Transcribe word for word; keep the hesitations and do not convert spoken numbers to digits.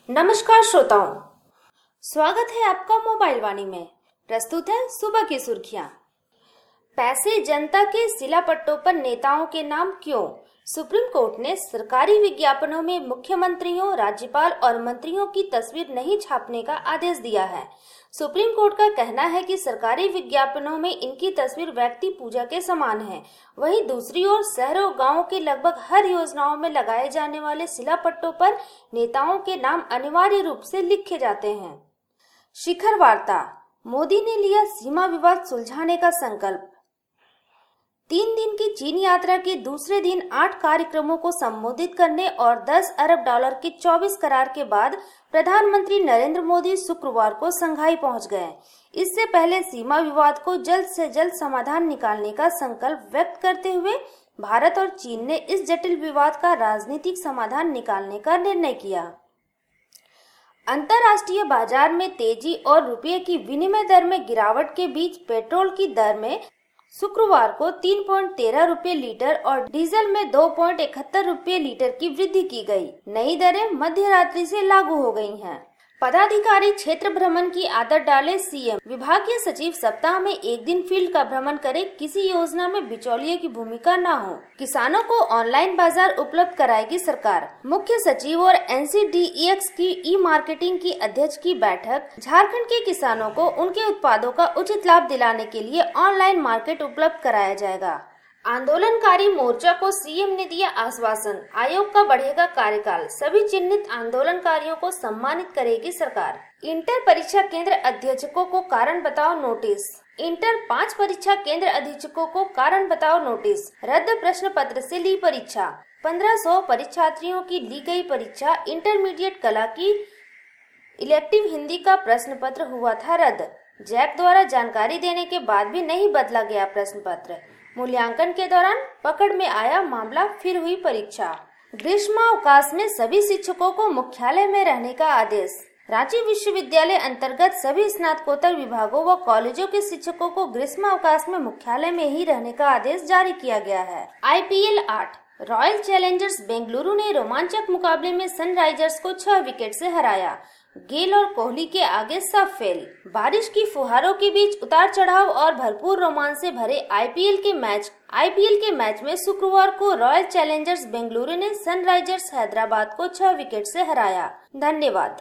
नमस्कार श्रोताओं, स्वागत है आपका मोबाइल वाणी में। प्रस्तुत है सुबह की सुर्खियां। पैसे जनता के सिलापट्टों पर नेताओं के नाम क्यों? सुप्रीम कोर्ट ने सरकारी विज्ञापनों में मुख्यमंत्रियों, राज्यपाल और मंत्रियों की तस्वीर नहीं छापने का आदेश दिया है। सुप्रीम कोर्ट का कहना है कि सरकारी विज्ञापनों में इनकी तस्वीर व्यक्ति पूजा के समान है। वहीं दूसरी ओर शहरों गांवों के लगभग हर योजनाओं में लगाए जाने वाले शिलापट्टों पर नेताओं के नाम अनिवार्य रूप से लिखे जाते हैं। शिखर वार्ता, मोदी ने लिया सीमा विवाद सुलझाने का संकल्प। तीन दिन की चीन यात्रा के दूसरे दिन आठ कार्यक्रमों को संबोधित करने और दस अरब डॉलर के चौबीस करार के बाद प्रधानमंत्री नरेंद्र मोदी शुक्रवार को शंघाई पहुंच गए। इससे पहले सीमा विवाद को जल्द से जल्द समाधान निकालने का संकल्प व्यक्त करते हुए भारत और चीन ने इस जटिल विवाद का राजनीतिक समाधान निकालने का निर्णय किया। अंतर्राष्ट्रीय बाजार में तेजी और रुपये की विनिमय दर में गिरावट के बीच पेट्रोल की दर में शुक्रवार को तीन पॉइंट तेरह रुपये लीटर और डीजल में दो पॉइंट इकहत्तर रुपये लीटर की वृद्धि की गई। नई दरें मध्य रात्रि से लागू हो गई हैं। पदाधिकारी क्षेत्र भ्रमण की आदत डाले सीएम। विभागीय सचिव सप्ताह में एक दिन फील्ड का भ्रमण करे, किसी योजना में बिचौलिए की भूमिका न हो। किसानों को ऑनलाइन बाजार उपलब्ध कराएगी सरकार। मुख्य सचिव और एनसीडीईएक्स की ई मार्केटिंग की अध्यक्ष की बैठक। झारखंड के किसानों को उनके उत्पादों का उचित लाभ दिलाने के लिए ऑनलाइन मार्केट उपलब्ध कराया जाएगा। आंदोलनकारी मोर्चा को सीएम ने दिया आश्वासन, आयोग का बढ़ेगा कार्यकाल, सभी चिन्हित आंदोलनकारियों को सम्मानित करेगी सरकार। इंटर परीक्षा केंद्र अधीक्षकों को कारण बताओ नोटिस। इंटर पाँच परीक्षा केंद्र अधीक्षकों को कारण बताओ नोटिस। रद्द प्रश्न पत्र से ली परीक्षा। पंद्रह सौ परीक्षार्थियों की ली गई परीक्षा। इंटरमीडिएट कला की इलेक्टिव हिंदी का प्रश्न पत्र हुआ था रद्द। जैक द्वारा जानकारी देने के बाद भी नहीं बदला गया प्रश्न पत्र। मूल्यांकन के दौरान पकड़ में आया मामला, फिर हुई परीक्षा। ग्रीष्मावकाश में सभी शिक्षकों को मुख्यालय में रहने का आदेश। रांची विश्वविद्यालय अंतर्गत सभी स्नातकोत्तर विभागों व कॉलेजों के शिक्षकों को ग्रीष्मावकाश में मुख्यालय में ही रहने का आदेश जारी किया गया है। आईपीएल आठ, रॉयल चैलेंजर्स बेंगलुरु ने रोमांचक मुकाबले में सनराइजर्स को छह विकेट से हराया। गेल और कोहली के आगे सब फेल। बारिश की फुहारों के बीच उतार चढ़ाव और भरपूर रोमांच से भरे आईपीएल के मैच आईपीएल के मैच में शुक्रवार को रॉयल चैलेंजर्स बेंगलुरु ने सनराइजर्स हैदराबाद को छह विकेट से हराया। धन्यवाद।